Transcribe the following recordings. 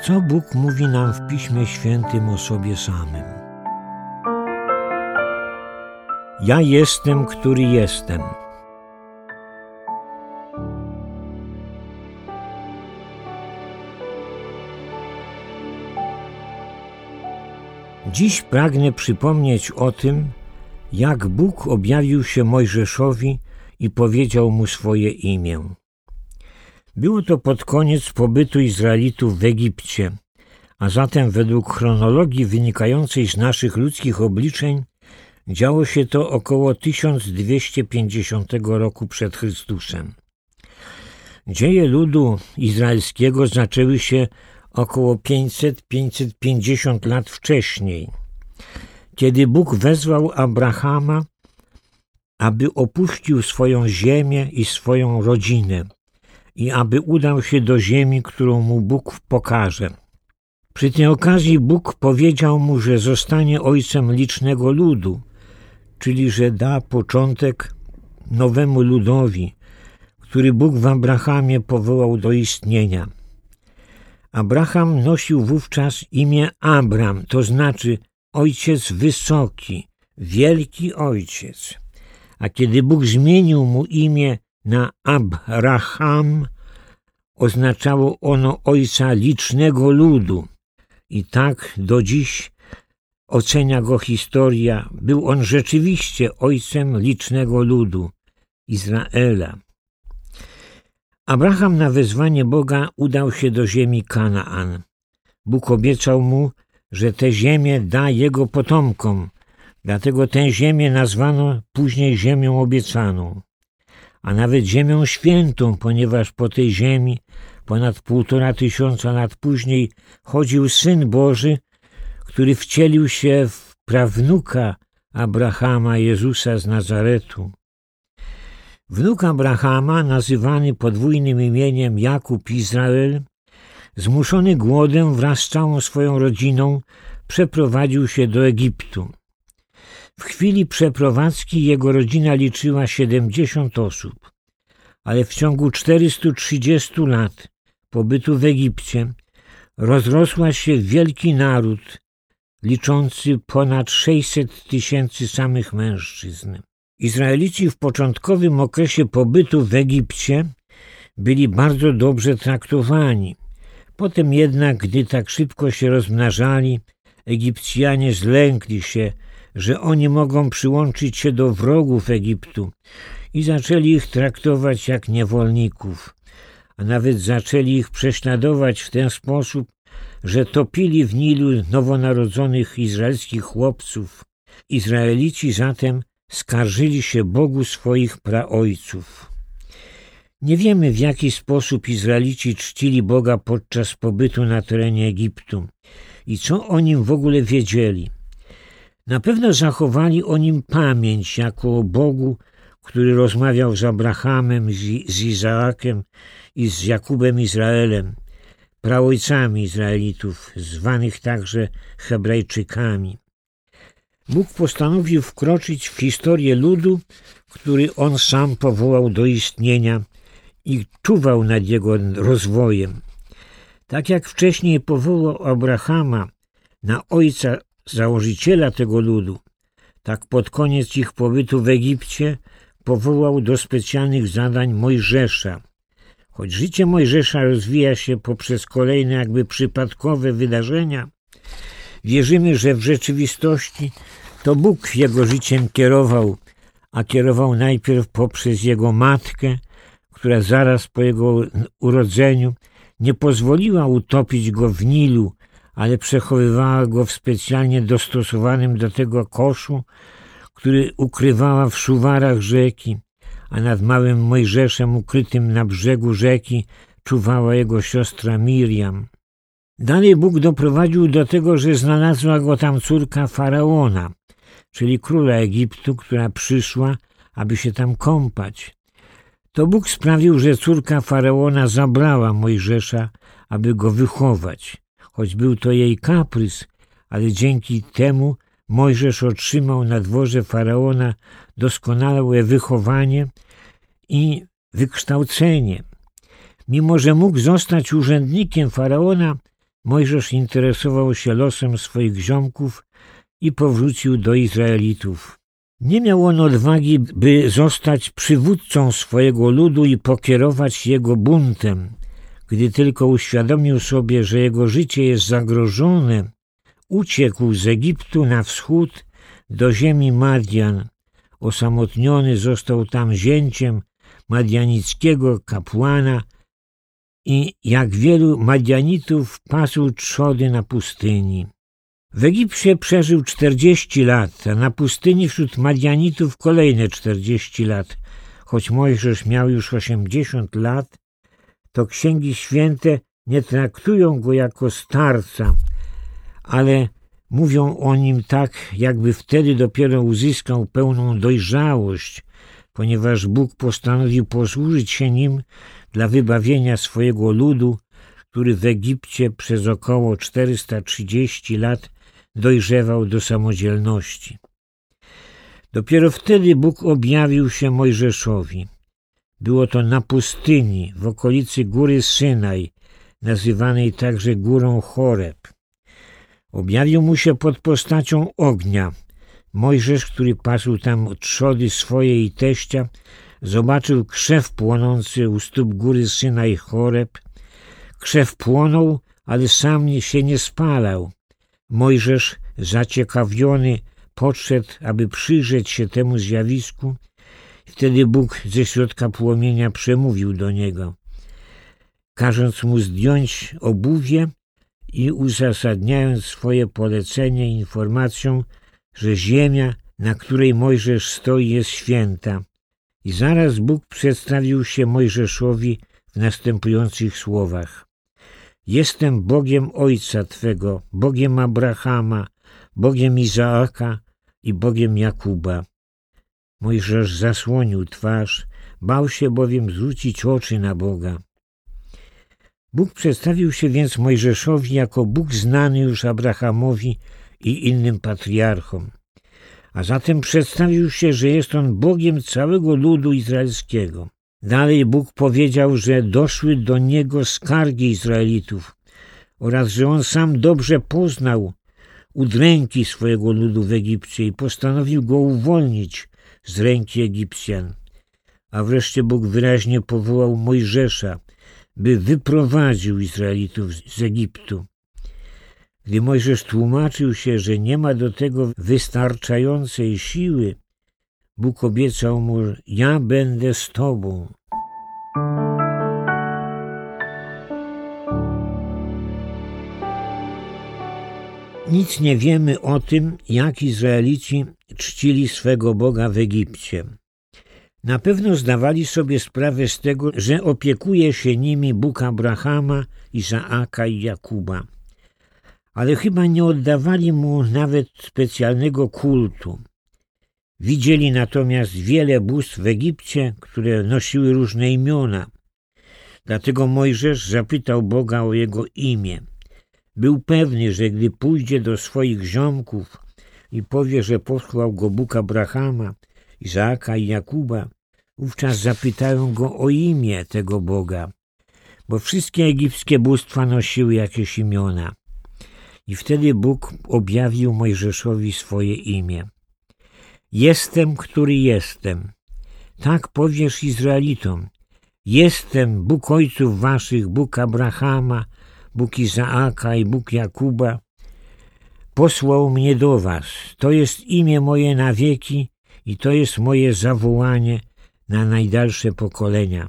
Co Bóg mówi nam w Piśmie Świętym o sobie samym? Ja jestem, który jestem. Dziś pragnę przypomnieć o tym, jak Bóg objawił się Mojżeszowi i powiedział mu swoje imię. Było to pod koniec pobytu Izraelitów w Egipcie, a zatem według chronologii wynikającej z naszych ludzkich obliczeń działo się to około 1250 roku przed Chrystusem. Dzieje ludu izraelskiego zaczęły się około 500-550 lat wcześniej, kiedy Bóg wezwał Abrahama, aby opuścił swoją ziemię i swoją rodzinę i aby udał się do ziemi, którą mu Bóg pokaże. Przy tej okazji Bóg powiedział mu, że zostanie ojcem licznego ludu, czyli że da początek nowemu ludowi, który Bóg w Abrahamie powołał do istnienia. Abraham nosił wówczas imię Abram, to znaczy ojciec wysoki, wielki ojciec. A kiedy Bóg zmienił mu imię na Abraham, oznaczało ono ojca licznego ludu. I tak do dziś ocenia go historia. Był on rzeczywiście ojcem licznego ludu, Izraela. Abraham na wezwanie Boga udał się do ziemi Kanaan. Bóg obiecał mu, że tę ziemię da jego potomkom, dlatego tę ziemię nazwano później ziemią obiecaną, a nawet ziemią świętą, ponieważ po tej ziemi ponad 1500 lat później chodził Syn Boży, który wcielił się w prawnuka Abrahama, Jezusa z Nazaretu. Wnuk Abrahama, nazywany podwójnym imieniem Jakub Izrael, zmuszony głodem wraz z całą swoją rodziną przeprowadził się do Egiptu. W chwili przeprowadzki jego rodzina liczyła 70 osób, ale w ciągu 430 lat pobytu w Egipcie rozrosła się wielki naród, liczący ponad 600 000 samych mężczyzn. Izraelici w początkowym okresie pobytu w Egipcie byli bardzo dobrze traktowani. Potem jednak, gdy tak szybko się rozmnażali, Egipcjanie zlękli się, że oni mogą przyłączyć się do wrogów Egiptu i zaczęli ich traktować jak niewolników, a nawet zaczęli ich prześladować w ten sposób, że topili w Nilu nowonarodzonych izraelskich chłopców. Izraelici zatem skarżyli się Bogu swoich praojców. Nie wiemy, w jaki sposób Izraelici czcili Boga podczas pobytu na terenie Egiptu i co o Nim w ogóle wiedzieli. Na pewno zachowali o Nim pamięć jako o Bogu, który rozmawiał z Abrahamem, z Izaakiem i z Jakubem Izraelem, praojcami Izraelitów, zwanych także Hebrajczykami. Bóg postanowił wkroczyć w historię ludu, który On sam powołał do istnienia i czuwał nad jego rozwojem. Tak jak wcześniej powołał Abrahama na ojca założyciela tego ludu, tak pod koniec ich pobytu w Egipcie powołał do specjalnych zadań Mojżesza. Choć życie Mojżesza rozwija się poprzez kolejne jakby przypadkowe wydarzenia, wierzymy, że w rzeczywistości to Bóg jego życiem kierował, a kierował najpierw poprzez jego matkę, która zaraz po jego urodzeniu nie pozwoliła utopić go w Nilu, ale przechowywała go w specjalnie dostosowanym do tego koszu, który ukrywała w szuwarach rzeki, a nad małym Mojżeszem ukrytym na brzegu rzeki czuwała jego siostra Miriam. Dalej Bóg doprowadził do tego, że znalazła go tam córka Faraona, czyli króla Egiptu, która przyszła, aby się tam kąpać. To Bóg sprawił, że córka Faraona zabrała Mojżesza, aby go wychować. Choć był to jej kaprys, ale dzięki temu Mojżesz otrzymał na dworze Faraona doskonałe wychowanie i wykształcenie. Mimo że mógł zostać urzędnikiem Faraona, Mojżesz interesował się losem swoich ziomków i powrócił do Izraelitów. Nie miał on odwagi, by zostać przywódcą swojego ludu i pokierować jego buntem. Gdy tylko uświadomił sobie, że jego życie jest zagrożone, uciekł z Egiptu na wschód do ziemi Madian. Osamotniony został tam zięciem madianickiego kapłana i jak wielu Madianitów pasł trzody na pustyni. W Egipcie przeżył 40 lat, a na pustyni wśród Madianitów kolejne 40 lat. Choć Mojżesz miał już 80 lat, to księgi święte nie traktują go jako starca, ale mówią o nim tak, jakby wtedy dopiero uzyskał pełną dojrzałość, ponieważ Bóg postanowił posłużyć się nim dla wybawienia swojego ludu, który w Egipcie przez około 430 lat dojrzewał do samodzielności. Dopiero wtedy Bóg objawił się Mojżeszowi. Było to na pustyni, w okolicy góry Synaj, nazywanej także górą Choreb. Objawił mu się pod postacią ognia. Mojżesz, który pasł tam trzody swoje i teścia, zobaczył krzew płonący u stóp góry Synaj Choreb. Krzew płonął, ale sam się nie spalał. Mojżesz, zaciekawiony, podszedł, aby przyjrzeć się temu zjawisku. Wtedy Bóg ze środka płomienia przemówił do niego, każąc mu zdjąć obuwie i uzasadniając swoje polecenie informacją, że ziemia, na której Mojżesz stoi, jest święta. I zaraz Bóg przedstawił się Mojżeszowi w następujących słowach. Jestem Bogiem ojca Twego, Bogiem Abrahama, Bogiem Izaaka i Bogiem Jakuba. Mojżesz zasłonił twarz, bał się bowiem zwrócić oczy na Boga. Bóg przedstawił się więc Mojżeszowi jako Bóg znany już Abrahamowi i innym patriarchom. A zatem przedstawił się, że jest on Bogiem całego ludu izraelskiego. Dalej Bóg powiedział, że doszły do niego skargi Izraelitów oraz że on sam dobrze poznał udręki swojego ludu w Egipcie i postanowił go uwolnić z ręki Egipcjan. A wreszcie Bóg wyraźnie powołał Mojżesza, by wyprowadził Izraelitów z Egiptu. Gdy Mojżesz tłumaczył się, że nie ma do tego wystarczającej siły, Bóg obiecał mu, ja będę z tobą. Nic nie wiemy o tym, jak Izraelici czcili swego Boga w Egipcie. Na pewno zdawali sobie sprawę z tego, że opiekuje się nimi Bóg Abrahama, Izaaka i Jakuba. Ale chyba nie oddawali mu nawet specjalnego kultu. Widzieli natomiast wiele bóstw w Egipcie, które nosiły różne imiona. Dlatego Mojżesz zapytał Boga o jego imię. Był pewny, że gdy pójdzie do swoich ziomków i powie, że posłał go Bóg Abrahama, Izaaka i Jakuba, wówczas zapytają go o imię tego Boga, bo wszystkie egipskie bóstwa nosiły jakieś imiona. I wtedy Bóg objawił Mojżeszowi swoje imię. Jestem, który jestem. Tak powiesz Izraelitom. Jestem Bóg ojców waszych, Bóg Abrahama, Bóg Izaaka i Bóg Jakuba. Posłał mnie do was. To jest imię moje na wieki i to jest moje zawołanie na najdalsze pokolenia.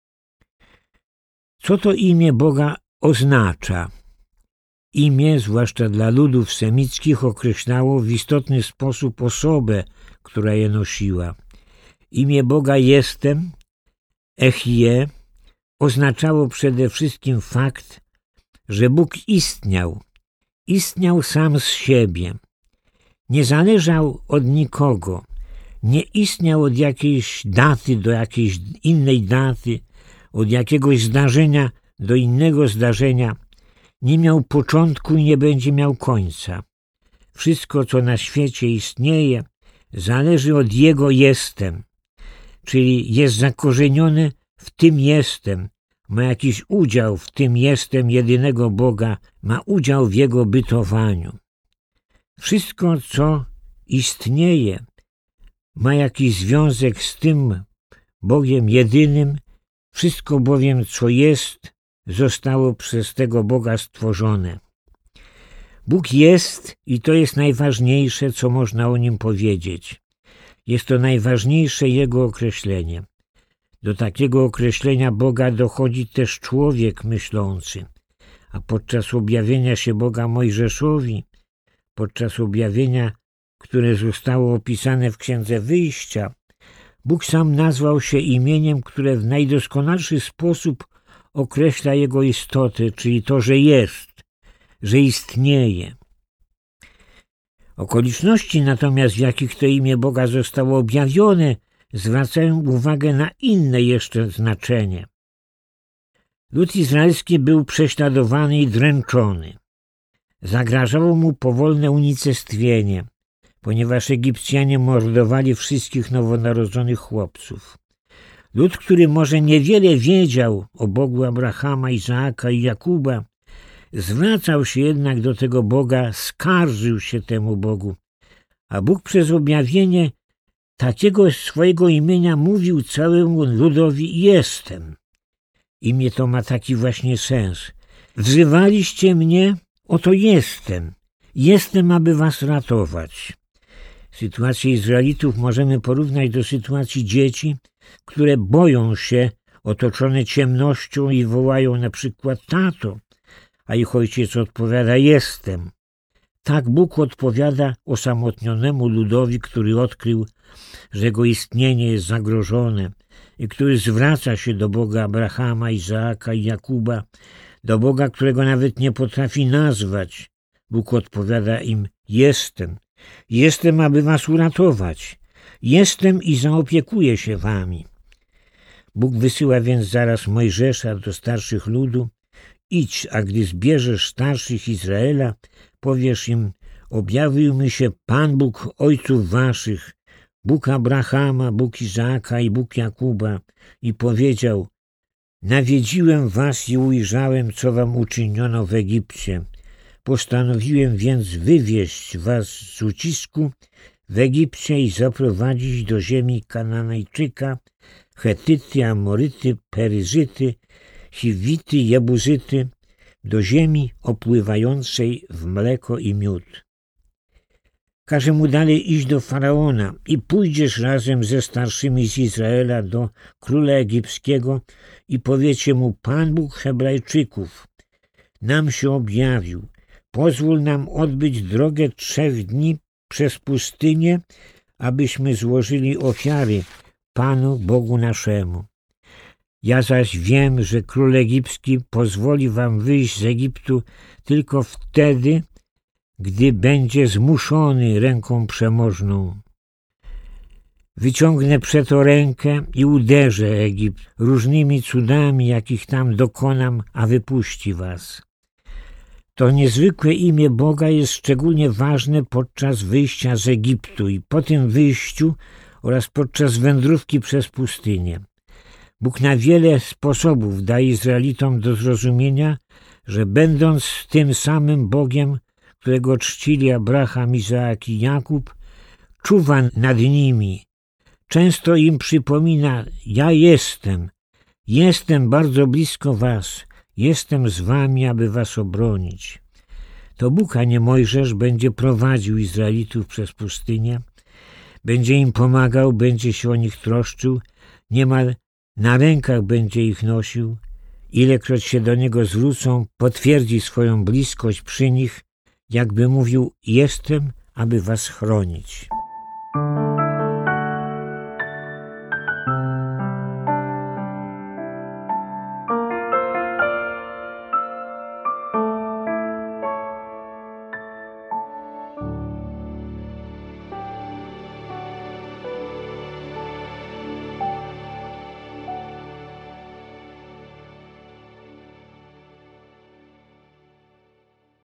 Co to imię Boga oznacza? Imię, zwłaszcza dla ludów semickich, określało w istotny sposób osobę, która je nosiła. Imię Boga Jestem, Echie, oznaczało przede wszystkim fakt, że Bóg istniał. Istniał sam z siebie. Nie zależał od nikogo. Nie istniał od jakiejś daty do jakiejś innej daty, od jakiegoś zdarzenia do innego zdarzenia. Nie miał początku i nie będzie miał końca. Wszystko, co na świecie istnieje, zależy od Jego jestem, czyli jest zakorzenione w tym jestem, ma jakiś udział w tym jestem jedynego Boga, ma udział w Jego bytowaniu. Wszystko, co istnieje, ma jakiś związek z tym Bogiem jedynym, wszystko bowiem, co jest, zostało przez tego Boga stworzone. Bóg jest i to jest najważniejsze, co można o Nim powiedzieć. Jest to najważniejsze Jego określenie. Do takiego określenia Boga dochodzi też człowiek myślący, a podczas objawienia się Boga Mojżeszowi, podczas objawienia, które zostało opisane w Księdze Wyjścia, Bóg sam nazwał się imieniem, które w najdoskonalszy sposób określa Jego istotę, czyli to, że jest, że istnieje. Okoliczności natomiast, w jakich to imię Boga zostało objawione, zwracają uwagę na inne jeszcze znaczenie. Lud izraelski był prześladowany i dręczony. Zagrażało mu powolne unicestwienie, ponieważ Egipcjanie mordowali wszystkich nowonarodzonych chłopców. Lud, który może niewiele wiedział o Bogu Abrahama, Izaaka i Jakuba, zwracał się jednak do tego Boga, skarżył się temu Bogu, a Bóg przez objawienie takiego swojego imienia mówił całemu ludowi: jestem. Imię to ma taki właśnie sens. Wzywaliście mnie, oto jestem. Jestem, aby was ratować. Sytuację Izraelitów możemy porównać do sytuacji dzieci, które boją się, otoczone ciemnością i wołają na przykład tato, a ich ojciec odpowiada: jestem. Tak Bóg odpowiada osamotnionemu ludowi, który odkrył, że jego istnienie jest zagrożone i który zwraca się do Boga Abrahama, Izaaka i Jakuba, do Boga, którego nawet nie potrafi nazwać. Bóg odpowiada im: jestem. Jestem, aby was uratować. Jestem i zaopiekuję się wami. Bóg wysyła więc zaraz Mojżesza do starszych ludu: idź, a gdy zbierzesz starszych Izraela, powiesz im: objawił mi się Pan Bóg ojców waszych, Bóg Abrahama, Bóg Izaaka i Bóg Jakuba, i powiedział: nawiedziłem was i ujrzałem, co wam uczyniono w Egipcie. Postanowiłem więc wywieźć was z ucisku w Egipcie i zaprowadzić do ziemi Kananejczyka, Chetyty, Amoryty, Peryzyty, Hiwity, Jebuzyty, do ziemi opływającej w mleko i miód. Każe mu dalej iść do Faraona i pójdziesz razem ze starszymi z Izraela do króla egipskiego i powiecie mu: Pan Bóg Hebrajczyków nam się objawił. Pozwól nam odbyć drogę 3 dni przez pustynię, abyśmy złożyli ofiary Panu Bogu naszemu. Ja zaś wiem, że król egipski pozwoli wam wyjść z Egiptu tylko wtedy, gdy będzie zmuszony ręką przemożną. Wyciągnę przeto rękę i uderzę Egipt różnymi cudami, jakich tam dokonam, a wypuści was. To niezwykłe imię Boga jest szczególnie ważne podczas wyjścia z Egiptu i po tym wyjściu oraz podczas wędrówki przez pustynię. Bóg na wiele sposobów daje Izraelitom do zrozumienia, że będąc tym samym Bogiem, którego czcili Abraham, Izaak i Jakub, czuwa nad nimi. Często im przypomina: ja jestem bardzo blisko was, jestem z wami, aby was obronić. To Bóg, a nie Mojżesz, będzie prowadził Izraelitów przez pustynię, będzie im pomagał, będzie się o nich troszczył, niemal na rękach będzie ich nosił. Ilekroć się do Niego zwrócą, potwierdzi swoją bliskość przy nich, jakby mówił: jestem, aby was chronić.